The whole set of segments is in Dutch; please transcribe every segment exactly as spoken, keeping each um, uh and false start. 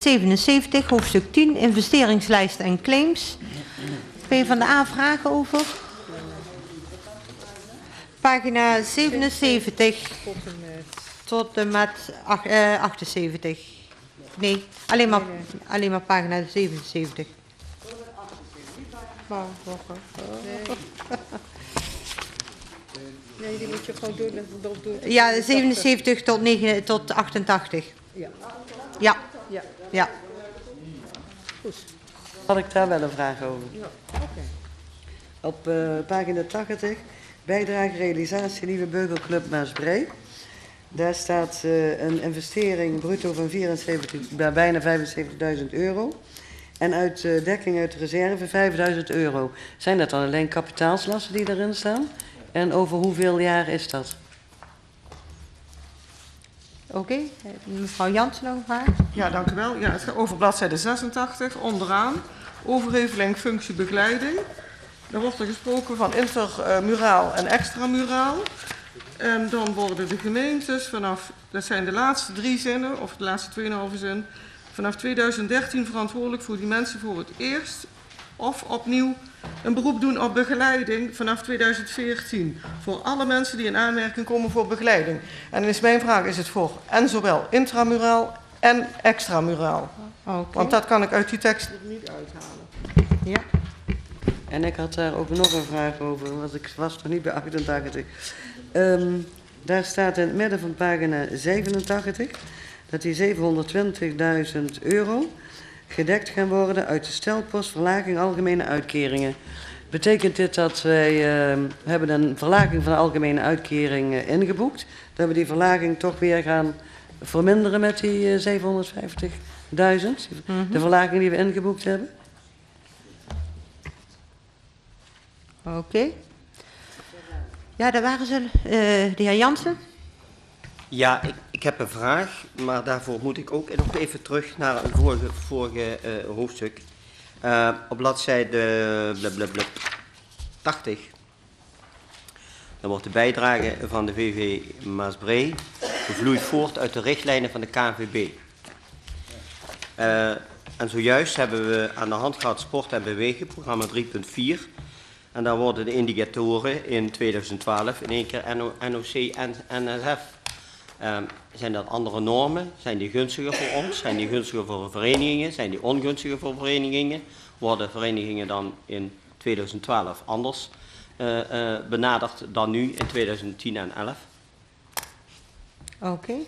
zevenenzeventig, hoofdstuk tien, investeringslijsten en claims. PvdA vragen over? Pagina zevenenzeventig tot en met achtenzeventig. Nee, alleen maar, alleen maar pagina zevenenzeventig. Nee, die moet je gewoon doen. door, door Ja, zevenenzeventig tot, negen, tot achtentachtig. Ja. Ja. Ja. Ja. Goed. Had ik daar wel een vraag over. Ja. Oké. Okay. Op uh, pagina tachtig, bijdrage realisatie Nieuwe Beugelclub Maasbree. Daar staat uh, een investering bruto van vierenzeventig, bijna vijfenzeventigduizend euro. En uit uh, dekking uit de reserve vijfduizend euro. Zijn dat dan alleen kapitaalslasten die erin staan? En over hoeveel jaar is dat? Oké, okay. Mevrouw Jansen nog een vraag? Ja, dank u wel. Ja, het gaat over bladzijde zesentachtig, onderaan. Overheveling functiebegeleiding. Daar wordt er gesproken van intermuraal en extramuraal. En dan worden de gemeentes vanaf, dat zijn de laatste drie zinnen, of de laatste tweeënhalve zin, vanaf tweeduizend dertien verantwoordelijk voor die mensen voor het eerst of opnieuw een beroep doen op begeleiding vanaf tweeduizend veertien. Voor alle mensen die in aanmerking komen voor begeleiding. En dan is mijn vraag, is het voor en zowel intramuraal en extramuraal? Okay. Want dat kan ik uit die tekst niet uithalen. Ja. En ik had daar ook nog een vraag over, want ik was nog niet bij achtentachtig. Um, daar staat in het midden van pagina zevenentachtig dat die zevenhonderdtwintigduizend euro gedekt gaan worden uit de stelpost verlaging algemene uitkeringen. Betekent dit dat wij uh, hebben een verlaging van de algemene uitkering uh, ingeboekt, dat we die verlaging toch weer gaan verminderen met die uh, zevenhonderdvijftigduizend, mm-hmm. de verlaging die we ingeboekt hebben? Oké. Okay. Ja, daar waren ze. Uh, de heer Jansen. Ja, ik, ik heb een vraag, maar daarvoor moet ik ook nog even terug naar een vorige, vorige uh, hoofdstuk. Uh, op bladzijde blablabla, tachtig. Dan wordt de bijdrage van de V V Maasbree gevloeid voort uit de richtlijnen van de K N V B. Uh, en zojuist hebben we aan de hand gehad sport en bewegen, programma drie punt vier. En daar worden de indicatoren in tweeduizend twaalf in één keer N O C en N S F. Um, zijn dat andere normen? Zijn die gunstiger voor ons? Zijn die gunstiger voor verenigingen? Zijn die ongunstiger voor verenigingen? Worden verenigingen dan in tweeduizend twaalf anders uh, uh, benaderd dan nu in tweeduizend tien en elf? Oké. Okay.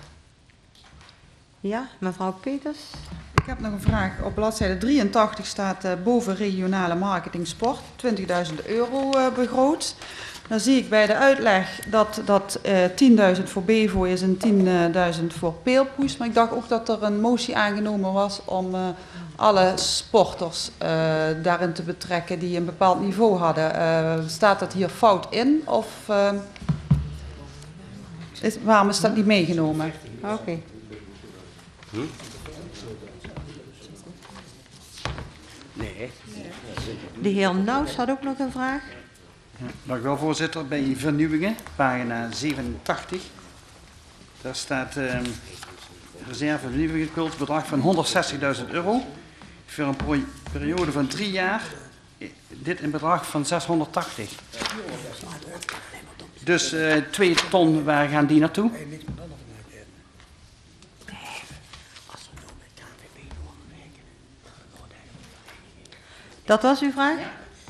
Ja, mevrouw Peters. Ik heb nog een vraag. Op bladzijde drieëntachtig staat uh, boven regionale marketing sport twintigduizend euro uh, begroot. Dan zie ik bij de uitleg dat dat uh, tienduizend voor Bevo is en tienduizend voor Peelpoes. Maar ik dacht ook dat er een motie aangenomen was om uh, alle sporters uh, daarin te betrekken die een bepaald niveau hadden. Uh, staat dat hier fout in of uh, is, waarom is dat niet meegenomen? Oké. Okay. Hm? Nee. De heer Nouws had ook nog een vraag. Dank u wel, voorzitter. Bij vernieuwingen, pagina zevenentachtig. Daar staat uh, reserve vernieuwingen bedrag van honderdzestigduizend euro. Voor een periode van drie jaar. Dit in bedrag van zeshonderdtachtig. Dus uh, twee ton, waar gaan die naartoe? Dat was uw vraag?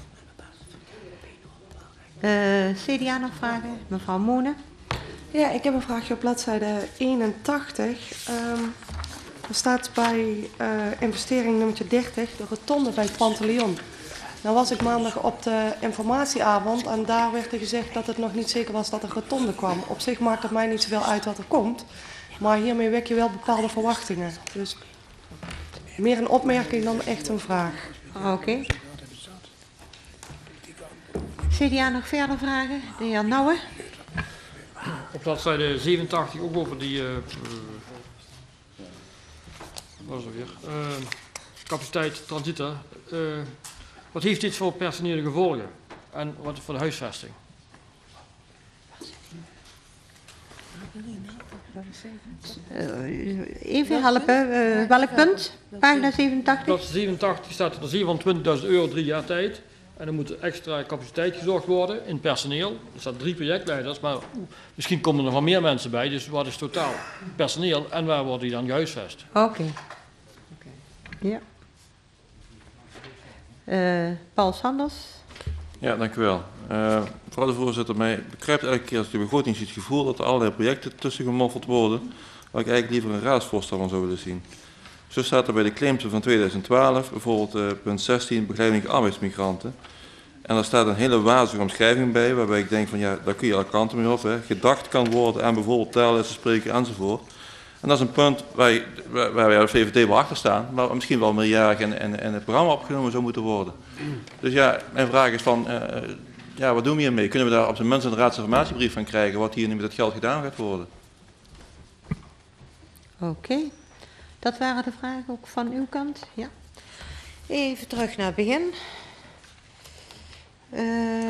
Uh, C D A nog vragen? Mevrouw Monen. Ja, ik heb een vraagje op bladzijde eenentachtig. Um, er staat bij uh, investering nummer dertig de rotonde bij het Panteleon. Nou was ik maandag op de informatieavond en daar werd er gezegd dat het nog niet zeker was dat er rotonde kwam. Op zich maakt het mij niet zoveel uit wat er komt, maar hiermee wek je wel bepaalde verwachtingen. Dus meer een opmerking dan echt een vraag. Oké. Okay. C D A nog verder vragen? De heer Nouwen. Op bladzijde zevenentachtig ook over die, uh, uh, wat is er weer, uh, capaciteit transita. Uh, wat heeft dit voor personele gevolgen en wat voor de huisvesting? Uh, even helpen, uh, welk punt? Pagina zevenentachtig? Blad zevenentachtig staat er zevenhonderdtwintigduizend euro drie jaar tijd. En er moet extra capaciteit gezorgd worden in personeel. Er staan drie projectleiders, maar misschien komen er nog wel meer mensen bij. Dus wat is totaal personeel en waar worden die dan gehuisvest? Oké. Okay. Okay. Ja. Uh, Paul Sanders. Ja, dank u wel. Uh, mevrouw de voorzitter, mij begrijpt elke keer als de begroting ziet het gevoel dat er allerlei projecten tussen gemoffeld worden, waar ik eigenlijk liever een raadsvoorstel van zou willen zien. Zo staat er bij de claims van tweeduizend twaalf, bijvoorbeeld uh, punt zestien, begeleiding arbeidsmigranten. En daar staat een hele wazige omschrijving bij, waarbij ik denk van ja, daar kun je alle kanten mee op. Hè. Gedacht kan worden aan bijvoorbeeld taallessen spreken enzovoort. En dat is een punt waar, je, waar wij als V V D wel achter staan, maar misschien wel meerjarig in, in, in het programma opgenomen zou moeten worden. Dus ja, mijn vraag is van, uh, ja, wat doen we hiermee? Kunnen we daar op zijn minst een raadsinformatiebrief van krijgen wat hier nu met het geld gedaan gaat worden? Oké, okay. Dat waren de vragen ook van uw kant. Ja. Even terug naar het begin. Uh,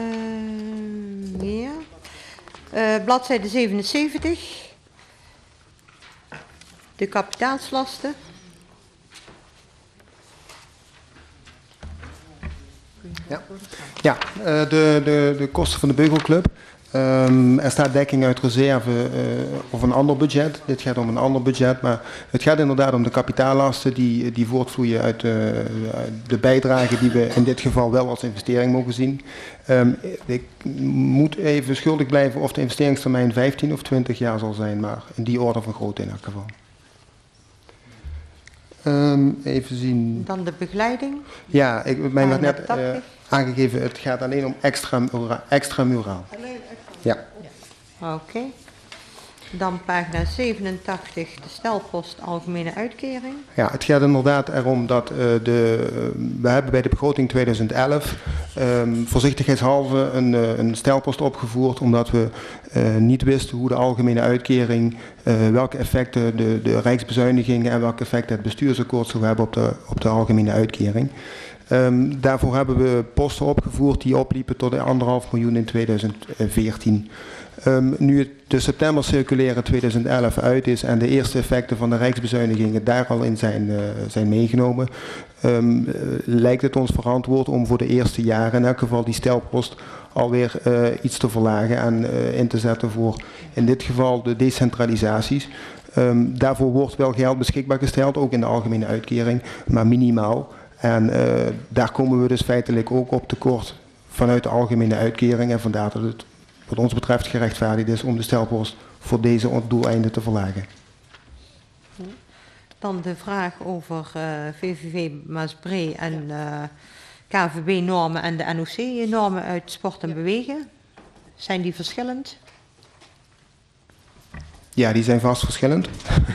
ja. uh, bladzijde zevenenzeventig. De kapitaalslasten. Ja, ja uh, de, de, de kosten van de Beugelclub. Um, er staat dekking uit reserve uh, of een ander budget. Dit gaat om een ander budget, maar het gaat inderdaad om de kapitaallasten die, die voortvloeien uit uh, de bijdrage die we in dit geval wel als investering mogen zien. Um, ik moet even schuldig blijven of de investeringstermijn vijftien of twintig jaar zal zijn, maar in die orde van grootte in elk geval. Um, even zien. Dan de begeleiding. Ja, ik, mij werd net uh, aangegeven, het gaat alleen om extra, extra muraal. Ja. Oké. Okay. Dan pagina zevenentachtig, de stelpost algemene uitkering. Ja, het gaat inderdaad erom dat uh, de, uh, we hebben bij de begroting tweeduizend elf um, voorzichtigheidshalve een, uh, een stelpost opgevoerd, omdat we uh, niet wisten hoe de algemene uitkering, uh, welke effecten de, de rijksbezuinigingen en welke effecten het bestuursakkoord zou hebben op de, op de algemene uitkering. Um, daarvoor hebben we posten opgevoerd die opliepen tot anderhalf miljoen in tweeduizend veertien. Um, nu het de september circulaire tweeduizend elf uit is en de eerste effecten van de rijksbezuinigingen daar al in zijn, uh, zijn meegenomen, um, uh, lijkt het ons verantwoord om voor de eerste jaren in elk geval die stelpost alweer uh, iets te verlagen en uh, in te zetten voor in dit geval de decentralisaties. Um, daarvoor wordt wel geld beschikbaar gesteld, ook in de algemene uitkering, maar minimaal. En uh, daar komen we dus feitelijk ook op tekort vanuit de algemene uitkering. En vandaar dat het wat ons betreft gerechtvaardigd is om de stelpost voor deze doeleinden te verlagen. Dan de vraag over uh, V V V Maasbree en uh, K V B-normen en de N O C-normen uit sport en bewegen. Zijn die verschillend? Ja, die zijn vast verschillend.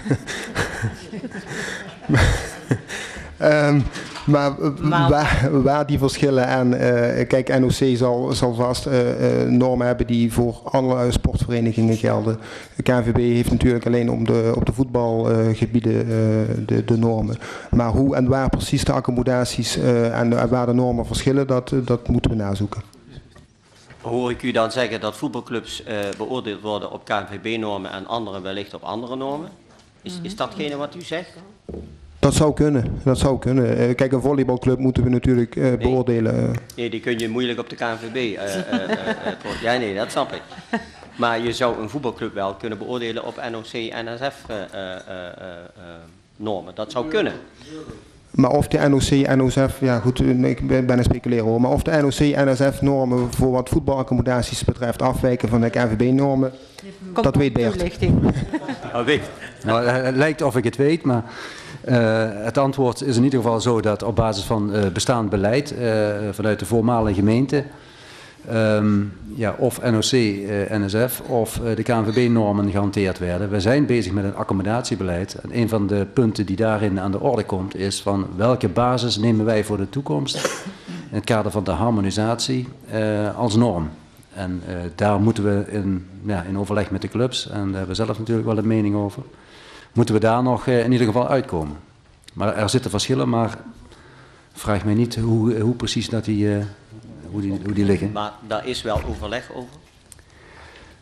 um, Maar, maar waar, waar die verschillen en uh, kijk, N O C zal, zal vast uh, uh, normen hebben die voor alle sportverenigingen gelden. De K N V B heeft natuurlijk alleen om de, op de voetbalgebieden uh, de, de normen. Maar hoe en waar precies de accommodaties uh, en, en waar de normen verschillen, dat, uh, dat moeten we nazoeken. Hoor ik u dan zeggen dat voetbalclubs uh, beoordeeld worden op K N V B-normen en anderen wellicht op andere normen? Is, is datgene wat u zegt? Dat zou kunnen, dat zou kunnen. Uh, kijk, een volleybalclub moeten we natuurlijk uh, nee. beoordelen. Nee, die kun je moeilijk op de K N V B. Uh, uh, uh, uh, ja, nee, dat snap ik. Maar je zou een voetbalclub wel kunnen beoordelen op N O C en N S F-normen. Uh, uh, uh, dat zou kunnen. Maar of de N O C en N S F, ja goed, ik ben aan het speculeren hoor, maar of de N O C en N S F-normen voor wat voetbalaccommodaties betreft afwijken van de K N V B-normen, dat weet Bert. Oh, weet. Nou, het lijkt of ik het weet, maar uh, het antwoord is in ieder geval zo dat op basis van uh, bestaand beleid uh, vanuit de voormalige gemeente, um, ja, of N O C, uh, N S F of uh, de K N V B-normen gehanteerd werden. We zijn bezig met een accommodatiebeleid en een van de punten die daarin aan de orde komt is van welke basis nemen wij voor de toekomst in het kader van de harmonisatie uh, als norm. En uh, daar moeten we in, ja, in overleg met de clubs, en daar hebben we zelf natuurlijk wel een mening over, moeten we daar nog uh, in ieder geval uitkomen. Maar er zitten verschillen, maar vraag mij niet hoe, hoe precies dat die, uh, hoe die, hoe die liggen. Maar daar is wel overleg over?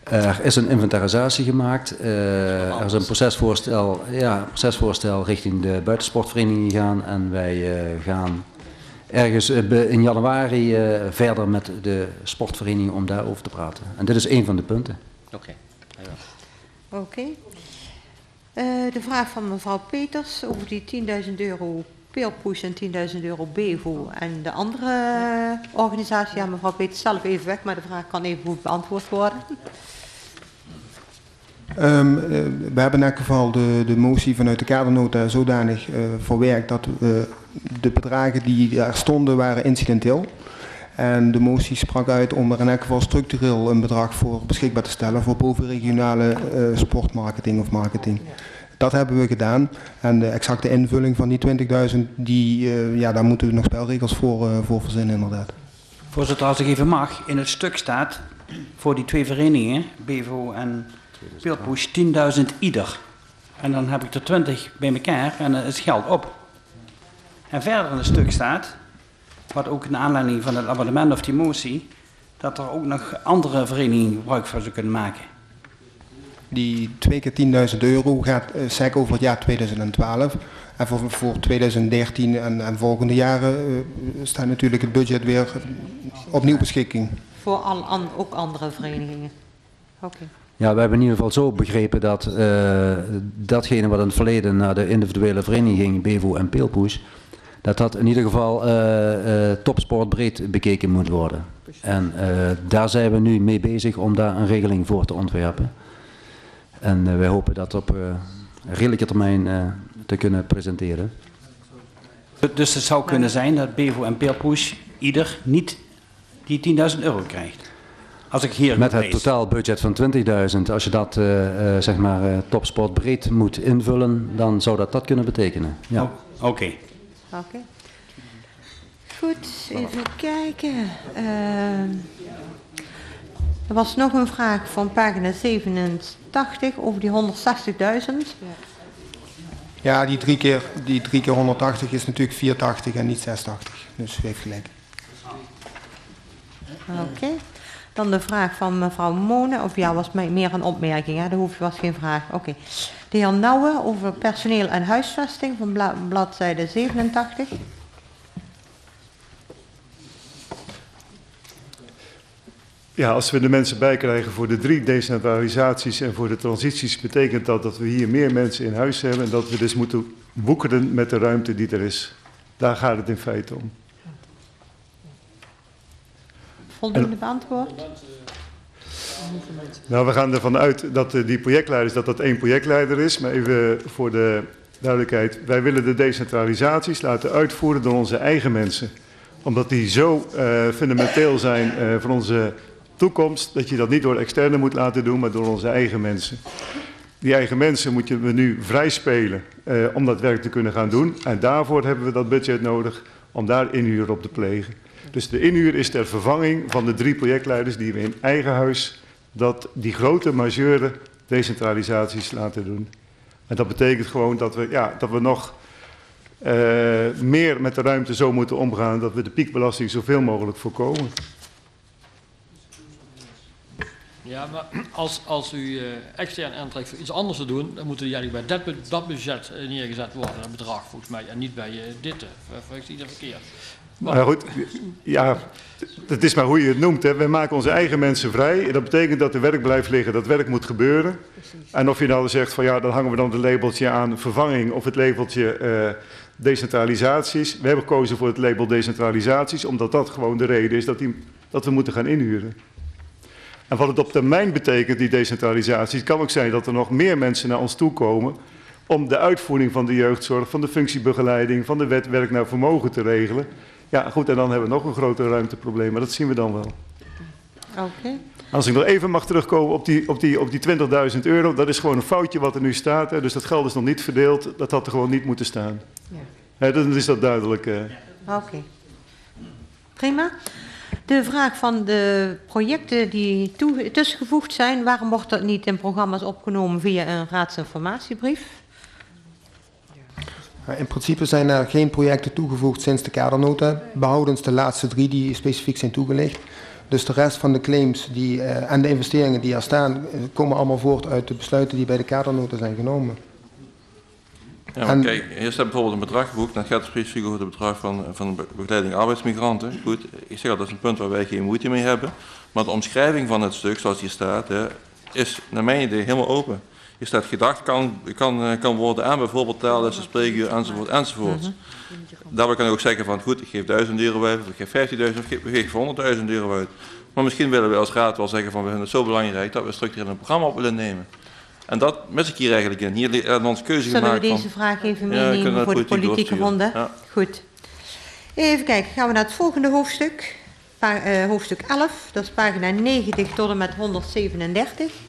Er is een inventarisatie gemaakt. Uh, er is een procesvoorstel, ja, een procesvoorstel richting de buitensportvereniging gegaan. En wij uh, gaan ergens uh, in januari uh, verder met de sportvereniging om daarover te praten. En dit is één van de punten. Oké. Okay. Oké. Okay. Uh, de vraag van mevrouw Peters over die tienduizend euro Peelpush en tienduizend euro Bevo en de andere organisatie. Ja, mevrouw Peters zelf even weg, maar de vraag kan even goed beantwoord worden. Um, uh, we hebben in elk geval de, de motie vanuit de kadernota zodanig uh, verwerkt dat uh, de bedragen die daar stonden waren incidenteel. En de motie sprak uit om er in elk geval structureel een bedrag voor beschikbaar te stellen voor bovenregionale uh, sportmarketing of marketing. Dat hebben we gedaan. En de exacte invulling van die twintigduizend, die, uh, ja, daar moeten we nog spelregels voor, uh, voor verzinnen inderdaad. Voorzitter, als ik even mag, in het stuk staat voor die twee verenigingen, Bevo en Peelpush, tienduizend ieder. En dan heb ik er twintig bij elkaar en dan is het geld op. En verder in het stuk staat, wat ook naar aanleiding van het amendement of die motie, dat er ook nog andere verenigingen gebruik van zou kunnen maken. Die twee keer tienduizend euro gaat uh, S E C over het jaar tweeduizend twaalf. En voor, voor tweeduizend dertien en, en volgende jaren uh, staat natuurlijk het budget weer opnieuw beschikking. Voor al, an, ook andere verenigingen. Oké. Okay. Ja, we hebben in ieder geval zo begrepen dat uh, datgene wat in het verleden naar de individuele vereniging Bevo en Peelpush, dat dat in ieder geval uh, uh, topsportbreed bekeken moet worden. En uh, daar zijn we nu mee bezig om daar een regeling voor te ontwerpen. En uh, wij hopen dat op uh, redelijke termijn uh, te kunnen presenteren. Dus het zou kunnen zijn dat Bevo en Peelpush ieder niet die tienduizend euro krijgt. Als ik hier met het totaalbudget van twintigduizend, als je dat uh, uh, zeg maar uh, topsportbreed moet invullen, dan zou dat dat kunnen betekenen. Ja. Oh, Oké. Okay. Oké. Okay. Goed, even kijken. Uh, er was nog een vraag van pagina zevenentachtig over die honderdzestigduizend. Ja, die drie keer, die drie keer honderdtachtig is natuurlijk vierentachtig en niet zesentachtig. Dus u heeft gelijk. Oké. Okay. Dan de vraag van mevrouw Monen, of ja, was meer een opmerking, hè? Dat hoef, was geen vraag. Oké. Okay. De heer Nouwen over personeel en huisvesting van bla, bladzijde zevenentachtig. Ja, als we de mensen bijkrijgen voor de drie decentralisaties en voor de transities, betekent dat dat we hier meer mensen in huis hebben en dat we dus moeten woekeren met de ruimte die er is. Daar gaat het in feite om. Voldoende beantwoord? Nou, we gaan ervan uit dat uh, die projectleiders, dat dat één projectleider is. Maar even voor de duidelijkheid. Wij willen de decentralisaties laten uitvoeren door onze eigen mensen. Omdat die zo uh, fundamenteel zijn uh, voor onze toekomst, dat je dat niet door externe moet laten doen, maar door onze eigen mensen. Die eigen mensen moeten we nu vrij spelen uh, om dat werk te kunnen gaan doen. En daarvoor hebben we dat budget nodig om daar inhuur op te plegen. Dus de inhuur is ter vervanging van de drie projectleiders die we in eigen huis dat die grote majeure decentralisaties laten doen. En dat betekent gewoon dat we, ja, dat we nog uh, meer met de ruimte zo moeten omgaan dat we de piekbelasting zoveel mogelijk voorkomen. Ja, maar als, als u uh, extern aantrekt voor iets anders te doen, dan moeten die eigenlijk bij dat, dat budget uh, neergezet worden, dat bedrag volgens mij, en niet bij uh, dit. Of ik zie dat verkeerd. Maar nou goed, ja, het is maar hoe je het noemt. Hè. Wij maken onze eigen mensen vrij. En dat betekent dat er werk blijft liggen, dat werk moet gebeuren. En of je nou zegt van ja, dan hangen we dan het labeltje aan vervanging of het labeltje uh, decentralisaties. We hebben gekozen voor het label decentralisaties, omdat dat gewoon de reden is dat, die, dat we moeten gaan inhuren. En wat het op termijn betekent, die decentralisaties, kan ook zijn dat er nog meer mensen naar ons toe komen om de uitvoering van de jeugdzorg, van de functiebegeleiding, van de wet werk naar vermogen te regelen. Ja, goed, en dan hebben we nog een groter ruimteprobleem, maar dat zien we dan wel. Oké. Okay. Als ik nog even mag terugkomen op die, op die, op die twintigduizend euro, dat is gewoon een foutje wat er nu staat. Hè, dus dat geld is nog niet verdeeld, dat had er gewoon niet moeten staan. Ja. Hè, dan is dat duidelijk. Uh. Oké. Okay. Prima. De vraag van de projecten die toe, tussengevoegd zijn, waarom wordt dat niet in programma's opgenomen via een raadsinformatiebrief? In principe zijn er geen projecten toegevoegd sinds de kadernota, behoudens de laatste drie die specifiek zijn toegelicht. Dus de rest van de claims die, uh, en de investeringen die er staan, uh, komen allemaal voort uit de besluiten die bij de kadernota zijn genomen. Ja, maar en, kijk, hier staat bijvoorbeeld een bedrag geboekt, dan gaat het specifiek over het bedrag van, van begeleiding arbeidsmigranten. Goed, ik zeg al, dat is een punt waar wij geen moeite mee hebben. Maar de omschrijving van het stuk, zoals hier staat, hè, is naar mijn idee helemaal open. Hier staat gedacht kan, kan, kan worden aan bijvoorbeeld taallessen, spreekuur, enzovoort, enzovoort. Mm-hmm. Daarbij kan ik ook zeggen van, goed, ik geef duizend euro uit, of ik geef vijftienduizend, of ik geef honderdduizend euro uit. Maar misschien willen we als raad wel zeggen van, we vinden het zo belangrijk dat we structureel een programma op willen nemen. En dat mis ik hier eigenlijk in. Hier hebben we onze keuze Zullen gemaakt. Zullen we deze van, vraag even meenemen ja, voor de politieke ronde? Ja. Goed. Even kijken, gaan we naar het volgende hoofdstuk. Pa, uh, hoofdstuk elf, dat is pagina negentig tot en met honderdzevenendertig.